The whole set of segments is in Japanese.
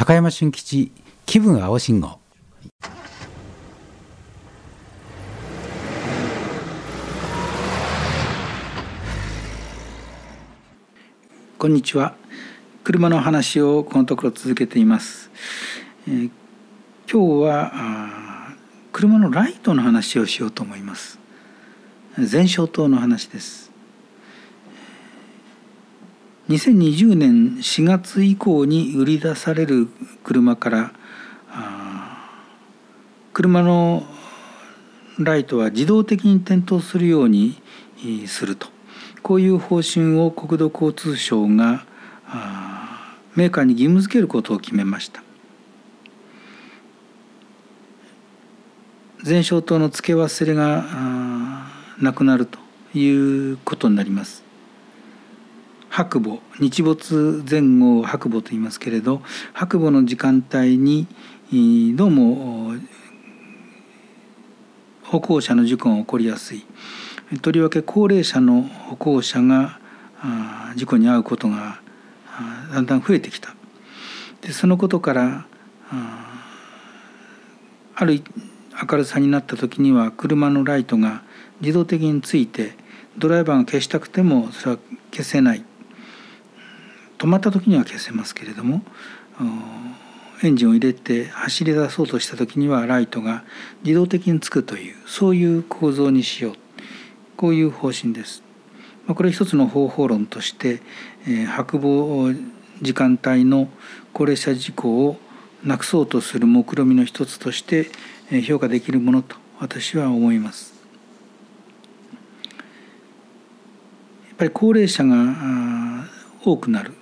高山俊吉気分青信号。 こんにちは。車の話をこのところ続けています。今日は車のライトの話をしようと思います。前照灯の話です。2020年4月以降に売り出される車から車のライトは自動的に点灯するようにすると、こういう方針を国土交通省がメーカーに義務付けることを決めました。前照灯の付け忘れがなくなるということになります。白母、日没前後を白母と言いますけれど、白母の時間帯にどうも歩行者の事故が起こりやすい。とりわけ高齢者の歩行者が事故に遭うことがだんだん増えてきた。でそのことからある明るさになった時には車のライトが自動的について、ドライバーが消したくてもそれは消せない。止まった時には消せますけれども、エンジンを入れて走り出そうとした時にはライトが自動的につくという、そういう構造にしよう、こういう方針です。これ一つの方法論として、白母時間帯の高齢者事故をなくそうとする目論見の一つとして評価できるものと私は思います。やっぱり高齢者が多くなる、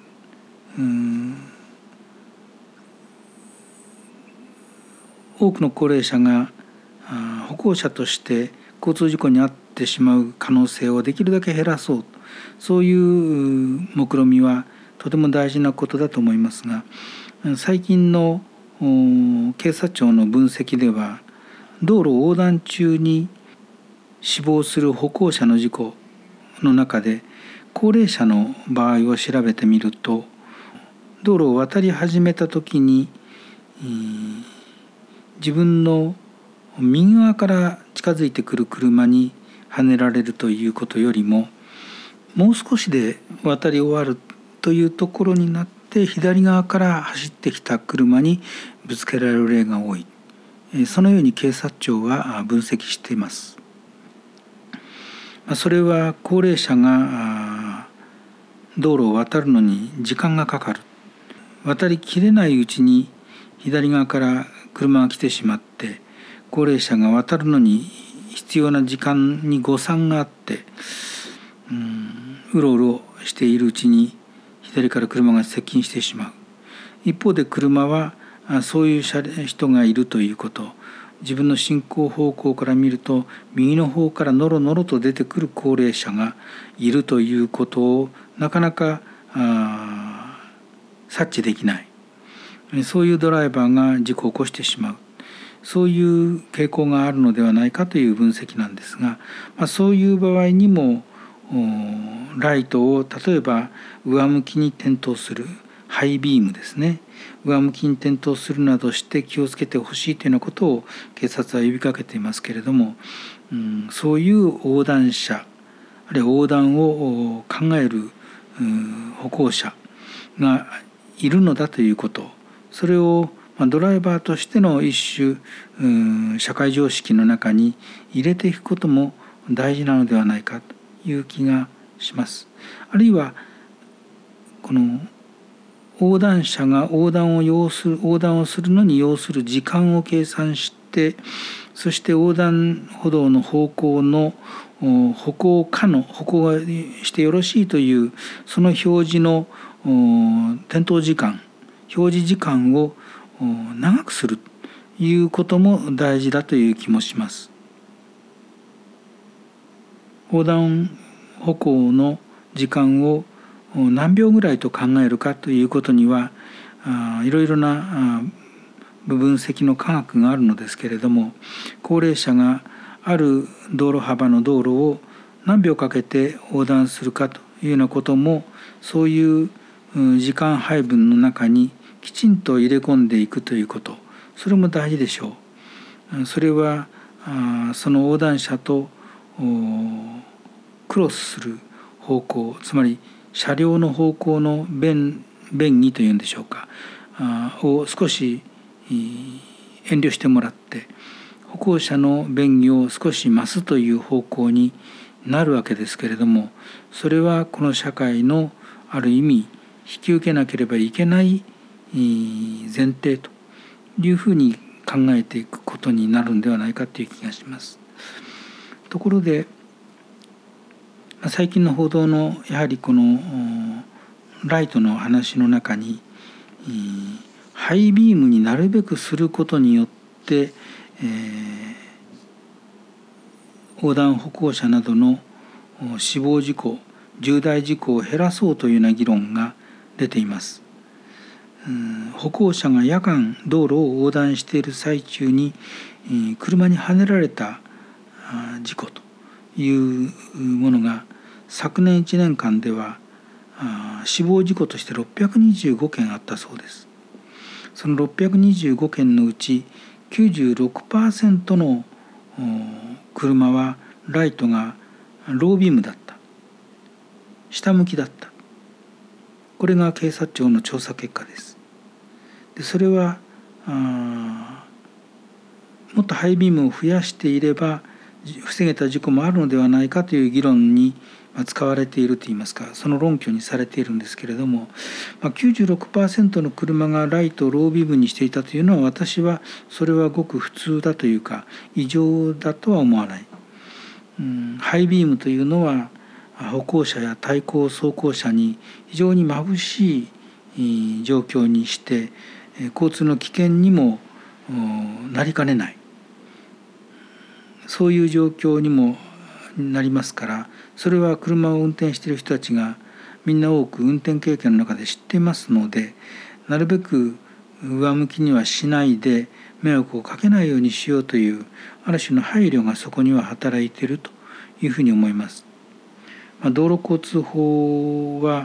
多くの高齢者が歩行者として交通事故に遭ってしまう可能性をできるだけ減らそう、そういう目論見はとても大事なことだと思いますが、最近の警察庁の分析では、道路横断中に死亡する歩行者の事故の中で高齢者の場合を調べてみると、道路を渡り始めた時に自分の右側から近づいてくる車にはねられるということよりも、もう少しで渡り終わるというところになって左側から走ってきた車にぶつけられる例が多い。そのように警察庁は分析しています。それは高齢者が道路を渡るのに時間がかかる。渡りきれないうちに左側から車が来てしまって、高齢者が渡るのに必要な時間に誤算があって、うろうろしているうちに左から車が接近してしまう。一方で車はそういう人がいるということ、自分の進行方向から見ると右の方からのろのろと出てくる高齢者がいるということをなかなか察知できない。そういうドライバーが事故を起こしてしまう、そういう傾向があるのではないかという分析なんですが、そういう場合にもライトを例えば上向きに点灯するハイビームですね、上向きに点灯するなどして気をつけてほしいというようなことを警察は呼びかけていますけれども、そういう横断者、あるいは横断を考える歩行者がいるのだということ、それをドライバーとしての一種社会常識の中に入れていくことも大事なのではないかという気がします。あるいはこの横断者が横断をするのに要する時間を計算して、そして横断歩道の方向の歩行がしてよろしいというその表示の点灯時間、表示時間を長くするということも大事だという気もします。横断歩行の時間を何秒ぐらいと考えるかということにはいろいろな分析の科学があるのですけれども、高齢者がある道路幅の道路を何秒かけて横断するかというようなことも、そういう時間配分の中にきちんと入れ込んでいくということ、それも大事でしょう。それはその横断者とクロスする方向、つまり車両の方向の便宜というんでしょうか、を少し遠慮してもらって、歩行者の便宜を少し増すという方向になるわけですけれども、それはこの社会のある意味引き受けなければいけない前提というふうに考えていくことになるんではないかという気がします。ところで最近の報道のやはりこのライトの話の中に、ハイビームになるべくすることによって、横断歩行者などの死亡事故、重大事故を減らそうというような議論が出ています。歩行者が夜間道路を横断している最中に車にはねられた事故というものが昨年1年間では死亡事故として625件あったそうです。その625件のうち 96% の車はライトがロービームだった、下向きだった。これが警察庁の調査結果です。でそれはもっとハイビームを増やしていれば防げた事故もあるのではないかという議論に使われているといいますか、その論拠にされているんですけれども、96% の車がライトをロービームにしていたというのは、私はそれはごく普通だというか異常だとは思わない。ハイビームというのは歩行者や対向走行者に非常に眩しい状況にして交通の危険にもなりかねない、そういう状況にもなりますから、それは車を運転している人たちがみんな多く運転経験の中で知っていますので、なるべく上向きにはしないで迷惑をかけないようにしようというある種の配慮がそこには働いているというふうに思います。道路交通法は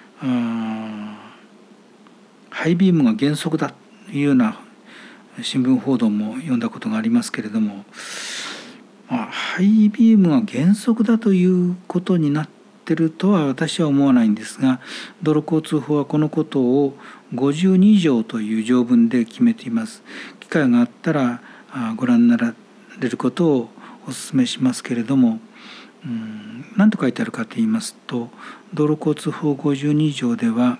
ハイビームが原則だというような新聞報道も読んだことがありますけれども、ハイビームが原則だということになっているとは私は思わないんですが、道路交通法はこのことを52条という条文で決めています。機会があったらご覧になられることをお勧めしますけれども、何と書いてあるかといいますと、道路交通法52条では、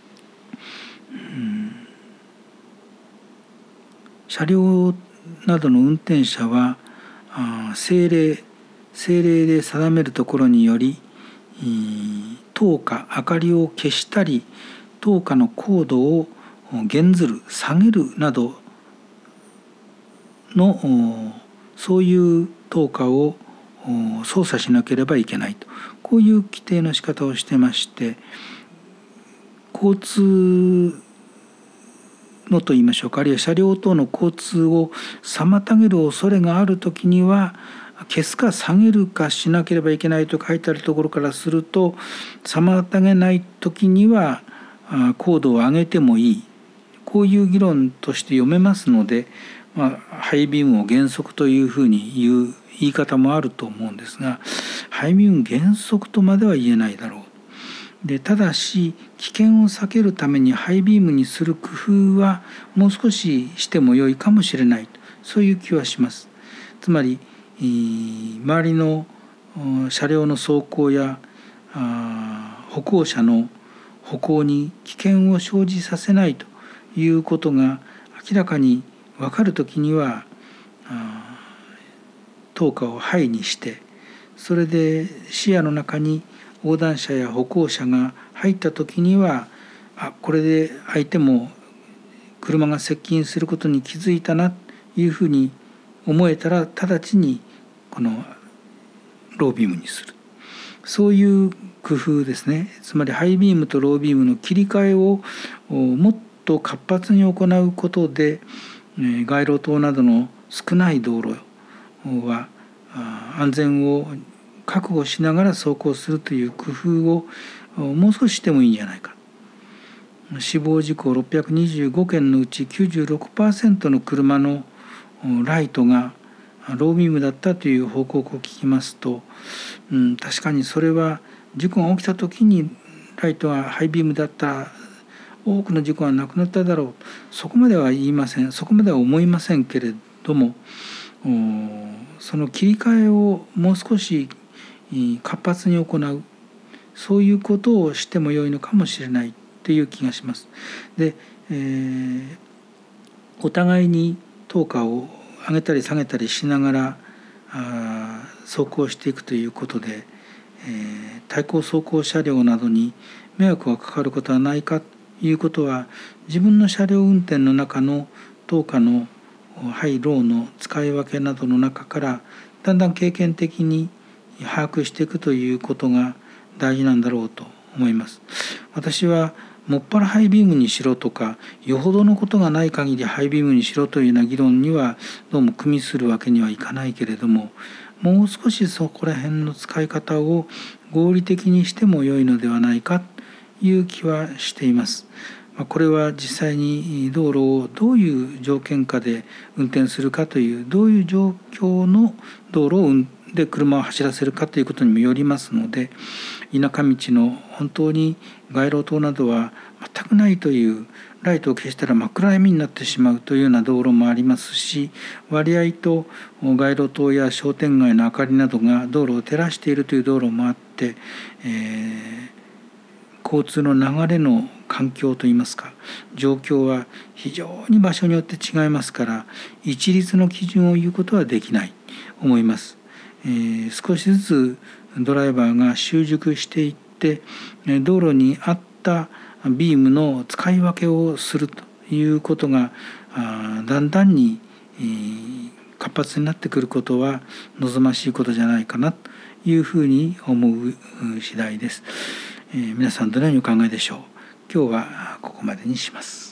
車両などの運転者は政令で定めるところにより灯火明かりを消したり灯火の高度を減ずる下げるなどのそういう灯火を操作しなければいけないと、こういう規定の仕方をしてまして、交通のといいましょうか、あるいは車両等の交通を妨げる恐れがあるときには消すか下げるかしなければいけないと書いてあるところからすると、妨げないときには高度を上げてもいい、こういう議論として読めますので、ハイビームを原則というふうに言う言い方もあると思うんですが、ハイビーム原則とまでは言えないだろう。でただし危険を避けるためにハイビームにする工夫はもう少ししても良いかもしれない、そういう気はします。つまり周りの車両の走行や歩行者の歩行に危険を生じさせないということが明らかに分かるときには灯火をハイにして、それで視野の中に横断者や歩行者が入った時にはこれで相手も車が接近することに気づいたなというふうに思えたら直ちにこのロービームにする、そういう工夫ですね。つまりハイビームとロービームの切り替えをもっと活発に行うことで街路灯などの少ない道路は安全を確保しながら走行するという工夫をもう少ししてもいいんじゃないか、 死亡事故625件のうち 96% の車のライトがロービームだったという報告を聞きますと、確かにそれは事故が起きた時にライトがハイビームだったら多くの事故はなくなっただろう、そこまでは言いません、そこまでは思いませんけれども、その切り替えをもう少し活発に行う、そういうことをしてもよいのかもしれないという気がします。で、お互いに灯火を上げたり下げたりしながら走行していくということで、対向走行車両などに迷惑がかかることはないかということは、自分の車両運転の中の灯火のハイローの使い分けなどの中からだんだん経験的に把握していくということが大事なんだろうと思います。私はもっぱらハイビームにしろとか、よほどのことがない限りハイビームにしろというような議論にはどうも組みするわけにはいかないけれども、もう少しそこら辺の使い方を合理的にしても良いのではないかという気はしています。これは実際に道路をどういう条件下で運転するかという、どういう状況の道路で車を走らせるかということにもよりますので、田舎道の本当に街路灯などは全くないという、ライトを消したら真っ暗闇になってしまうというような道路もありますし、割合と街路灯や商店街の明かりなどが道路を照らしているという道路もあって、交通の流れの環境といいますか、状況は非常に場所によって違いますから、一律の基準を言うことはできない思います。少しずつドライバーが習熟していって、道路に合ったビームの使い分けをするということがだんだんに活発になってくることは望ましいことじゃないかなというふうに思う次第です。皆さんどのようにお考えでしょう。今日はここまでにします。